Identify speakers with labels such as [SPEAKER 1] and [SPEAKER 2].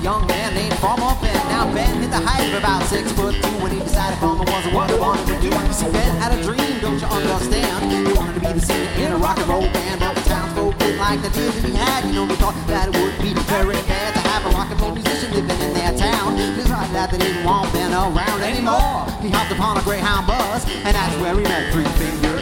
[SPEAKER 1] young man named Farmer Ben. Now Ben hit the height of about 6'2" when he decided Farmer wasn't what he wanted to do. You see, Ben had a dream, don't you understand? He wanted to be the singer in a rock and roll band, but the townsfolk didn't like the deal that he had. You know, they thought that it would be very bad to have a rock and roll musician living in their town. Decided that they didn't want Ben around anymore. He hopped upon a Greyhound bus, and that's where he met Three Finger